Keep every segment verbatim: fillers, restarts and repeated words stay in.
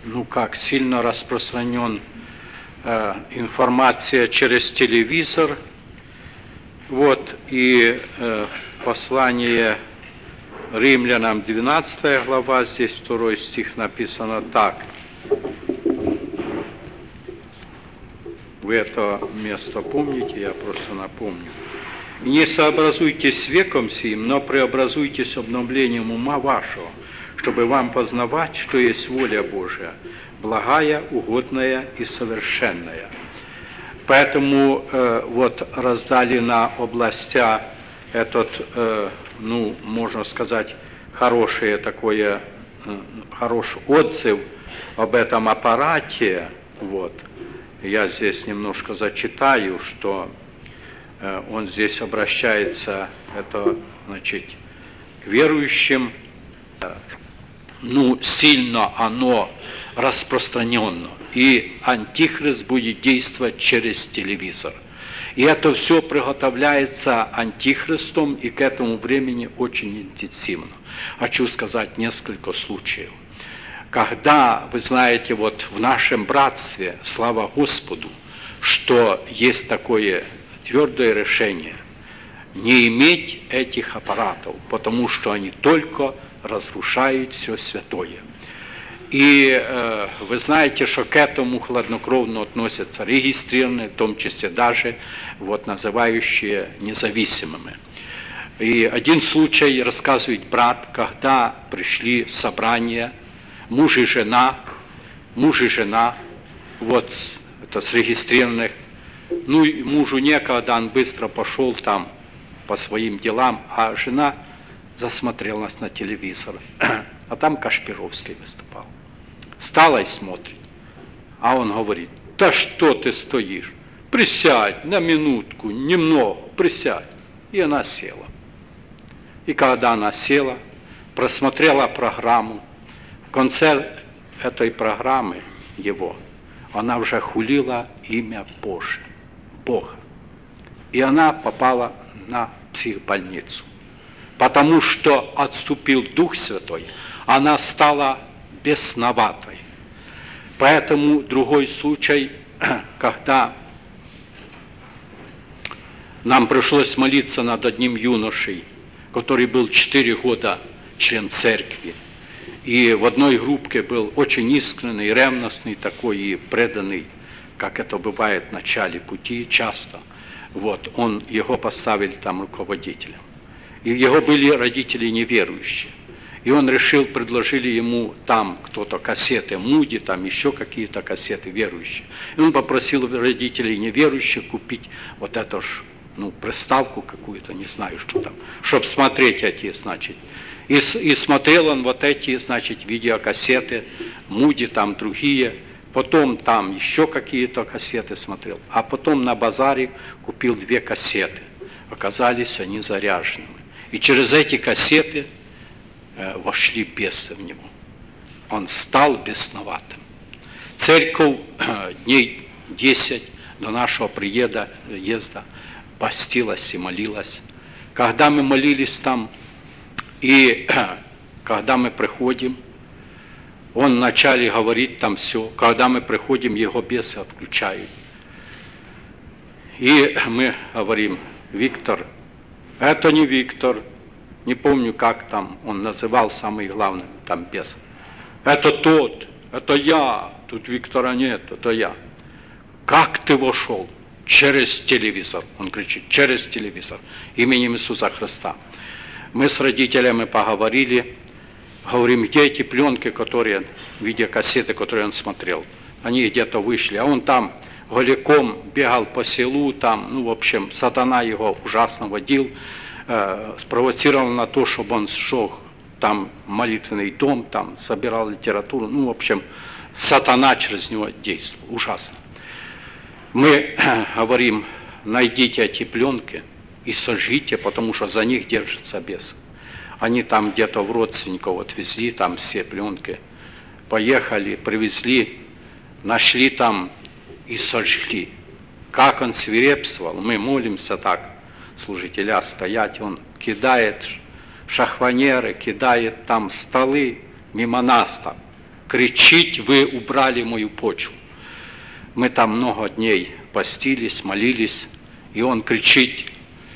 ну как, сильно распространен э, информация через телевизор. Вот, и э, послание Римлянам, двенадцатая глава, здесь второй стих написано так. Вы это место помните, я просто напомню. «И не сообразуйтесь с веком сим, но преобразуйтесь обновлением ума вашего, чтобы вам познавать, что есть воля Божия, благая, угодная и совершенная». Поэтому э, вот раздали на областя этот, э, ну, можно сказать, хорошее такое, э, хороший отзыв об этом аппарате. Вот. Я здесь немножко зачитаю, что э, он здесь обращается, это, значит, к верующим. Ну, сильно оно распространено, и антихрист будет действовать через телевизор. И это все приготовляется антихристом, и к этому времени очень интенсивно. Хочу сказать несколько случаев. Когда, вы знаете, вот в нашем братстве, слава Господу, что есть такое твердое решение не иметь этих аппаратов, потому что они только разрушают все святое. И э, вы знаете, что к этому хладнокровно относятся регистрированные, в том числе даже вот, называющие независимыми. И один случай рассказывает брат, когда пришли собрания муж и жена, муж и жена, вот это с регистрированных. Ну и мужу некогда, он быстро пошел там по своим делам, а жена засмотрелась на телевизор, а там Кашпировский выступал. Стала и смотрит, а он говорит: да что ты стоишь, присядь на минутку, немного, присядь. И она села. И когда она села, просмотрела программу, в конце этой программы его, она уже хулила имя Божие, Бога. И она попала на психбольницу. Потому что отступил Дух Святой, она стала бесноватой. Поэтому другой случай, когда нам пришлось молиться над одним юношей, который был четыре года член церкви, и в одной группке был очень искренний, ревностный такой и преданный, как это бывает в начале пути часто. Вот, он, его поставили там руководителем. И его были родители неверующие. И он решил, предложили ему там кто-то кассеты Муди, там еще какие-то кассеты верующие. И он попросил родителей неверующих купить вот эту ж, ну, приставку какую-то, не знаю, что там, чтобы смотреть эти, значит. И, и смотрел он вот эти, значит, видеокассеты Муди, там другие. Потом там еще какие-то кассеты смотрел. А потом на базаре купил две кассеты. Оказались они заряженными. И через эти кассеты э, вошли бесы в него. Он стал бесноватым. Церковь э, дней десять до нашего приезда езда, постилась и молилась. Когда мы молились там, и э, когда мы приходим, он вначале говорит там все, когда мы приходим, его бесы отключают. И мы говорим: Виктор, это не Виктор, не помню, как там он называл самый главный там бес. Это тот, это я, тут Виктора нет, это я. Как ты вошел? Через телевизор. Он кричит: через телевизор, именем Иисуса Христа. Мы с родителями поговорили, говорим: где эти пленки, которые, видеокассеты, которые он смотрел? Они где-то вышли, а он там голиком бегал по селу, там, ну, в общем, сатана его ужасно водил, э, спровоцировал на то, чтобы он сжег там молитвенный дом, там, собирал литературу, ну, в общем, сатана через него действовал, ужасно. Мы э, говорим: найдите эти пленки и сожгите, потому что за них держится бес. Они там где-то в родственников отвезли, там все пленки, поехали, привезли, нашли там и сожгли. Как он свирепствовал, мы молимся так, служителя стоять, он кидает шахванеры, кидает там столы мимо нас там. кричить: вы убрали мою почву. Мы там много дней постились, молились, и он кричит: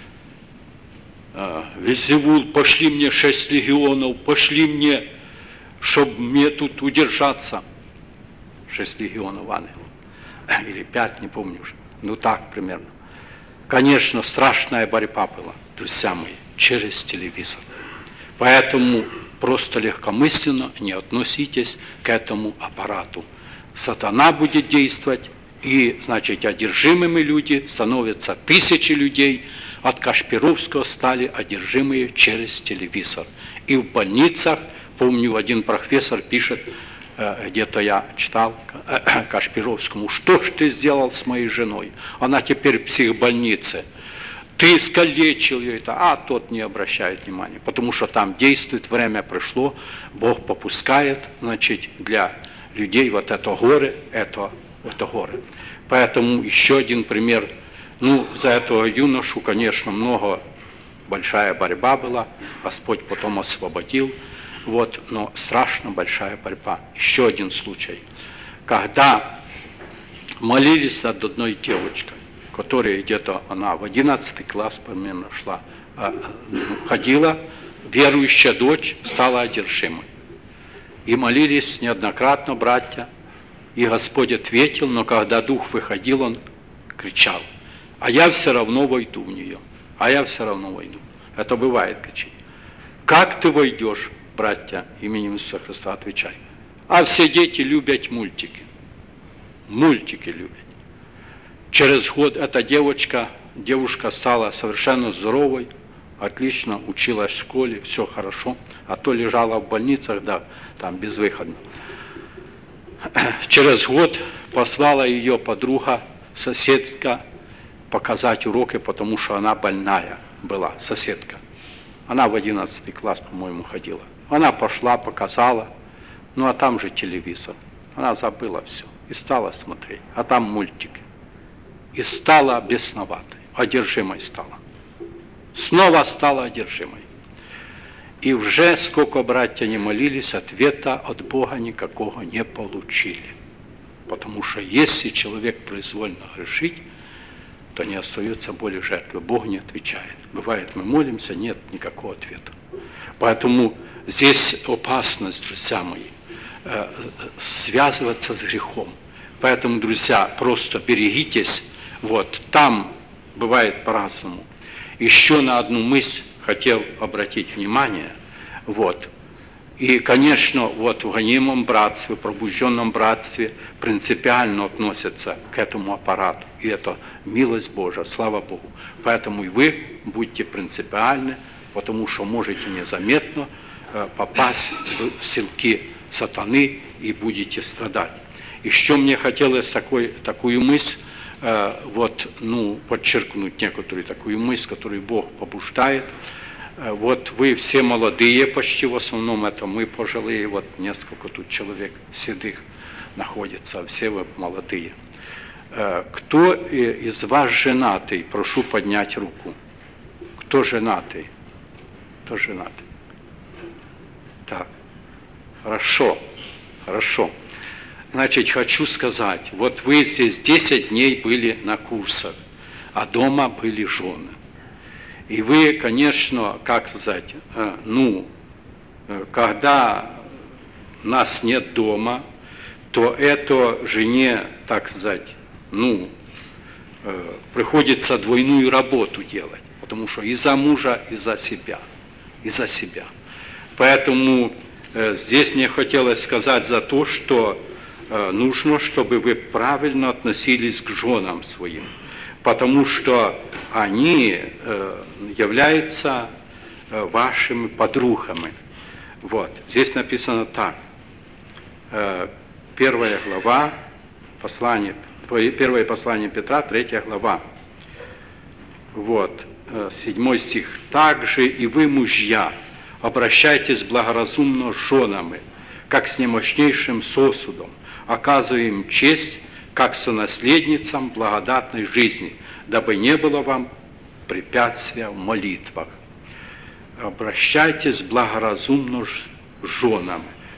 Вельзевул, пошли мне шесть легионов, пошли мне, чтобы мне тут удержаться. Шесть легионов ангелов. Или пять, не помню уже. Ну так примерно. Конечно, страшная борьба была, друзья мои, через телевизор. Поэтому просто легкомысленно не относитесь к этому аппарату. Сатана будет действовать, и, значит, одержимыми люди становятся тысячи людей. От Кашпировского стали одержимые через телевизор. И в больницах, помню, один профессор пишет, где-то я читал Кашпировскому: что ж ты сделал с моей женой? Она теперь в психбольнице. Ты искалечил ее, это, а тот не обращает внимания, потому что там действует, время пришло, Бог попускает, значит, для людей вот это горе, это, это горе. Поэтому еще один пример. Ну, за этого юношу, конечно, много, большая борьба была, Господь потом освободил, вот, но страшно большая борьба. Еще один случай, когда молились над одной девочкой, которая где-то, она в одиннадцатый класс примерно шла, ходила, верующая дочь стала одержимой. И молились неоднократно братья, и Господь ответил, но когда дух выходил, он кричал: а я все равно войду в нее, а я все равно войду. Это бывает, кричит. Как ты войдешь, братья, именем Иисуса Христа, отвечай. А все дети любят мультики. Мультики любят. Через год эта девочка, девушка стала совершенно здоровой, отлично училась в школе, все хорошо, а то лежала в больницах, да, там безвыходно. Через год послала ее подруга, соседка, показать уроки, потому что она больная была, соседка. Она в одиннадцатый класс, по-моему, ходила. Она пошла, показала, ну а там же телевизор. Она забыла все и стала смотреть, а там мультики. И стала бесноватой, одержимой стала. Снова стала одержимой. И уже сколько братья не молились, ответа от Бога никакого не получили. Потому что если человек произвольно грешит, то не остается более жертвы. Бог не отвечает. Бывает, мы молимся, нет никакого ответа. Поэтому здесь опасность, друзья мои, связываться с грехом. Поэтому, друзья, просто берегитесь. Вот, там бывает по-разному. Еще на одну мысль хотел обратить внимание. Вот. И, конечно, вот в гонимом братстве, пробужденном братстве принципиально относятся к этому аппарату. И это милость Божия, слава Богу. Поэтому и вы будьте принципиальны, потому что можете незаметно попасть в селки сатаны и будете страдать. Еще мне хотелось такой, такую мысль, вот, ну, подчеркнуть некоторую такую мысль, которую Бог побуждает. Вот вы все молодые, почти в основном это мы пожилые, вот несколько тут человек седых находится, все вы молодые. Кто из вас женатый? Прошу поднять руку. Кто женатый? Кто женатый? Так, хорошо, хорошо. Значит, хочу сказать, вот вы здесь десять дней были на курсах, а дома были жены. И вы, конечно, как сказать, ну, когда нас нет дома, то это жене, так сказать, ну, приходится двойную работу делать, потому что и за мужа, и за себя, и за себя. Поэтому здесь мне хотелось сказать за то, что нужно, чтобы вы правильно относились к женам своим, потому что они являются вашими подругами. Вот. Здесь написано так. Первая глава, послание, первое послание Петра, третья глава. Вот. Седьмой стих. «Также и вы, мужья, обращайтесь благоразумно с женами, как с немощнейшим сосудом, оказывая им честь, как сонаследницам благодатной жизни, дабы не было вам препятствия в молитвах». Обращайтесь благоразумно с женами.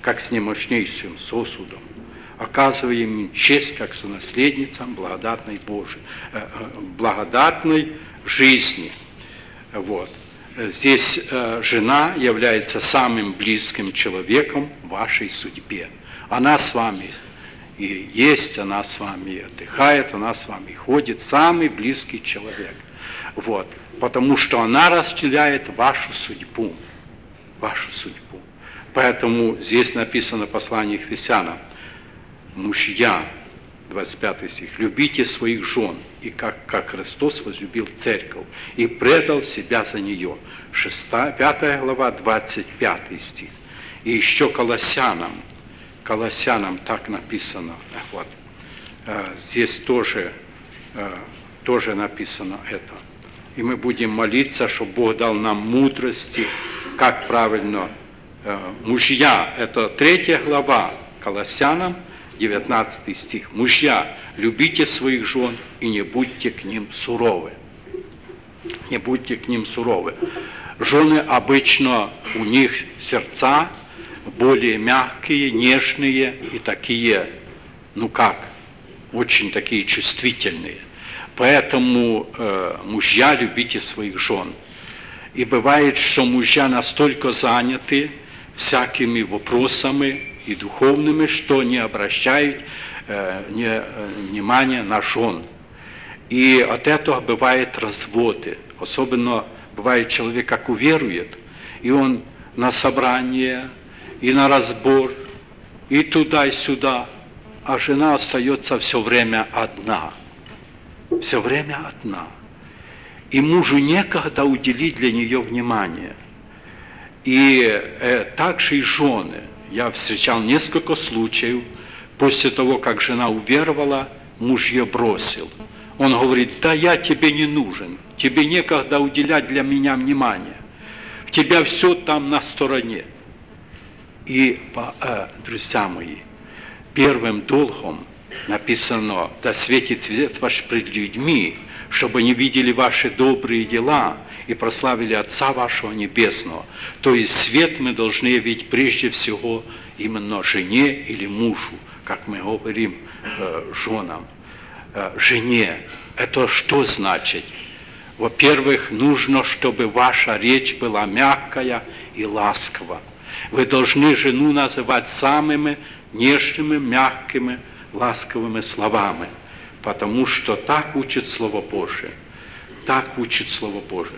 как с немощнейшим сосудом, оказываем им честь, как сонаследницам благодатной Божией, благодатной жизни. Вот. Здесь жена является самым близким человеком в вашей судьбе. Она с вами и есть, она с вами отдыхает, она с вами ходит, самый близкий человек. Вот. Потому что она разделяет вашу судьбу. Вашу судьбу. Поэтому здесь написано в послании к Ефесянам: мужья, двадцать пятый стих, любите своих жен, и как, как Христос возлюбил церковь и предал себя за нее. шестая, пятая глава, двадцать пятый стих. И еще Колоссянам, Колоссянам так написано, вот, здесь тоже, тоже написано это. И мы будем молиться, чтобы Бог дал нам мудрости, как правильно. Мужья, это третья глава, Колоссянам, девятнадцатый стих. Мужья, любите своих жен и не будьте к ним суровы. Не будьте к ним суровы. Жены обычно, у них сердца более мягкие, нежные и такие, ну как, очень такие чувствительные. Поэтому э, мужья, любите своих жен. И бывает, что мужья настолько заняты всякими вопросами и духовными, что не обращают э, не, э, внимания на жен. И от этого бывают разводы. Особенно бывает, человек как уверует, и он на собрание, и на разбор, и туда, и сюда, а жена остается все время одна. Все время одна. И мужу некогда уделить для нее внимание. И э, также и жены. Я встречал несколько случаев, после того, как жена уверовала, муж ее бросил. Он говорит: да я тебе не нужен, тебе некогда уделять для меня внимание. В тебя все там на стороне. И, э, друзья мои, первым долгом написано: да светит свет ваш пред людьми, чтобы они видели ваши добрые дела и прославили Отца вашего Небесного. То есть свет мы должны явить прежде всего именно жене или мужу, как мы говорим э, женам. Э, жене. Это что значит? Во-первых, нужно, чтобы ваша речь была мягкая и ласковая. Вы должны жену называть самыми нежными, мягкими, ласковыми словами, потому что так учит Слово Божие. Так учит Слово Божие.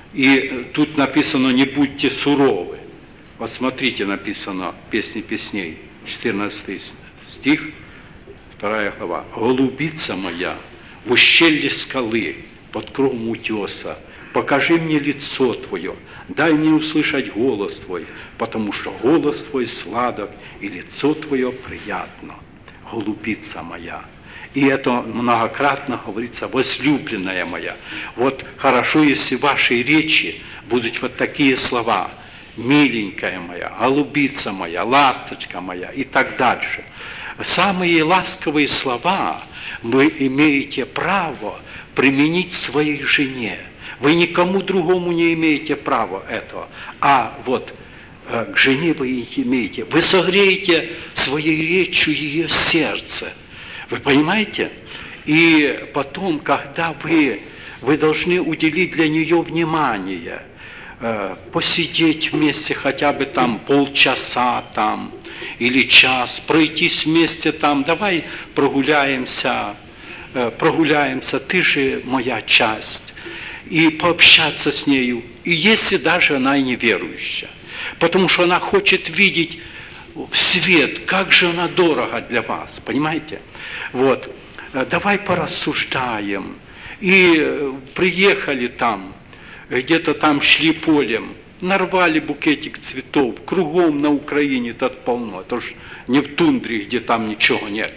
И тут написано: не будьте суровы. Вот смотрите, написано в Песне песней, четырнадцатый стих, вторая глава. «Голубица моя, в ущелье скалы, под кровом утеса, покажи мне лицо Твое, дай мне услышать голос Твой, потому что голос Твой сладок, и лицо Твое приятно. Голубица моя». И это многократно говорится: возлюбленная моя. Вот хорошо, если в вашей речи будут вот такие слова: миленькая моя, голубица моя, ласточка моя и так дальше. Самые ласковые слова вы имеете право применить своей жене. Вы никому другому не имеете права этого. А вот к жене вы имеете. Вы согреете своей речью ее сердце. Вы понимаете? И потом, когда вы, вы должны уделить для нее внимание, э, посидеть вместе хотя бы там полчаса там, или час, пройтись вместе там, давай прогуляемся, э, прогуляемся, ты же моя часть, и пообщаться с нею, и если даже она и неверующая, потому что она хочет видеть в свет, как же она дорога для вас, понимаете? Вот, давай порассуждаем. И приехали там, где-то там шли полем, нарвали букетик цветов, кругом на Украине тут полно, это ж не в тундре, где там ничего нет.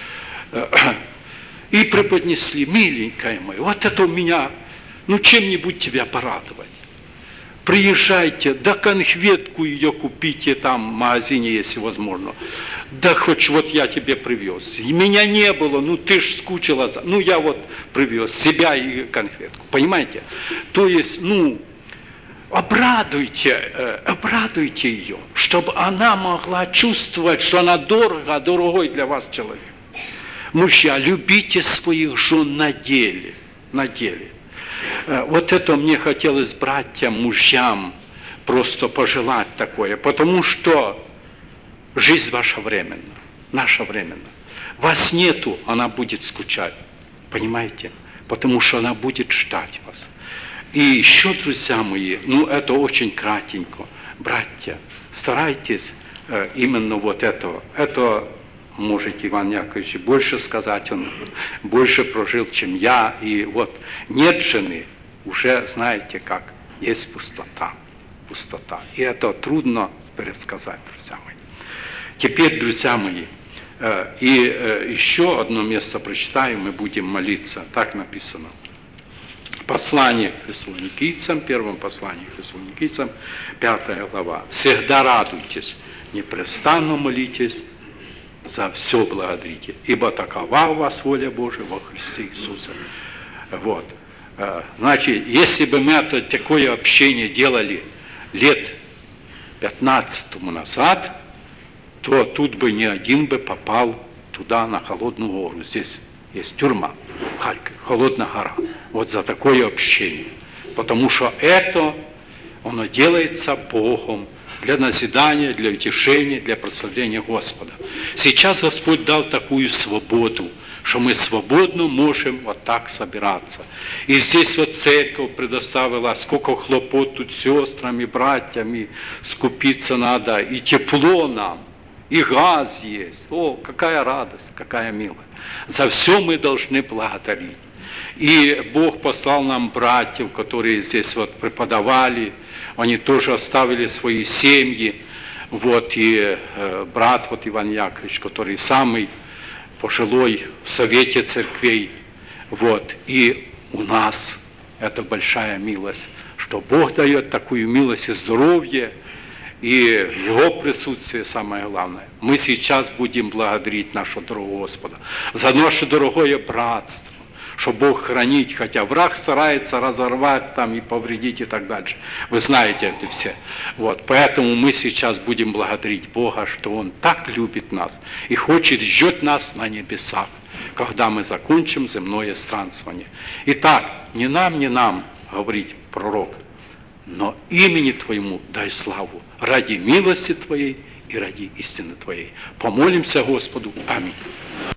И преподнесли: миленькая моя, вот это у меня, ну чем-нибудь тебя порадовать. Приезжайте, да конфетку ее купите там в магазине, если возможно. Да хоть вот я тебе привез. Меня не было, ну ты ж скучила. Ну я вот привез себя и конфетку. Понимаете? То есть, ну, обрадуйте, обрадуйте ее, чтобы она могла чувствовать, что она дорого, дорогой для вас человек. Мужья, любите своих жен на деле, на деле. Вот это мне хотелось братьям, мужьям просто пожелать такое, потому что жизнь ваша временна, наша временна. Вас нету, она будет скучать, понимаете? Потому что она будет ждать вас. И еще, друзья мои, ну это очень кратенько, братья, старайтесь э, именно вот этого. Это может Иван Яковлевич больше сказать, он больше прожил, чем я. И вот нет жены, уже знаете как, есть пустота, пустота. И это трудно пересказать, друзья мои. Теперь, друзья мои, э, и э, еще одно место прочитаем, мы будем молиться, так написано. Послание к Фессалоникийцам, первом послании к Фессалоникийцам, пятая глава. «Всегда радуйтесь, непрестанно молитесь, за все благодарите, ибо такова у вас воля Божия во Христе Иисусе». Вот. Значит, если бы мы это, такое общение делали лет пятнадцать тому назад, то тут бы ни один бы попал туда, на Холодную гору. Здесь есть тюрьма, Харьков, Холодная гора. Вот за такое общение. Потому что это, оно делается Богом для назидания, для утешения, для прославления Господа. Сейчас Господь дал такую свободу, что мы свободно можем вот так собираться. И здесь вот церковь предоставила, сколько хлопот тут сестрами, братьями, скупиться надо, и тепло нам, и газ есть. О, какая радость, какая милость. За все мы должны благодарить. И Бог послал нам братьев, которые здесь вот преподавали, они тоже оставили свои семьи. Вот, и э, брат вот Иван Яковлевич, который самый пожилой в Совете Церквей. Вот, и у нас это большая милость, что Бог дает такую милость и здоровье, и Его присутствие самое главное. Мы сейчас будем благодарить нашего дорогого Господа за наше дорогое братство, что Бог хранит, хотя враг старается разорвать там и повредить и так дальше. Вы знаете это все. Вот, поэтому мы сейчас будем благодарить Бога, что Он так любит нас и хочет, ждет нас на небесах, когда мы закончим земное странствование. Итак, не нам, не нам, говорит пророк, но имени Твоему дай славу ради милости Твоей и ради истины Твоей. Помолимся Господу. Аминь.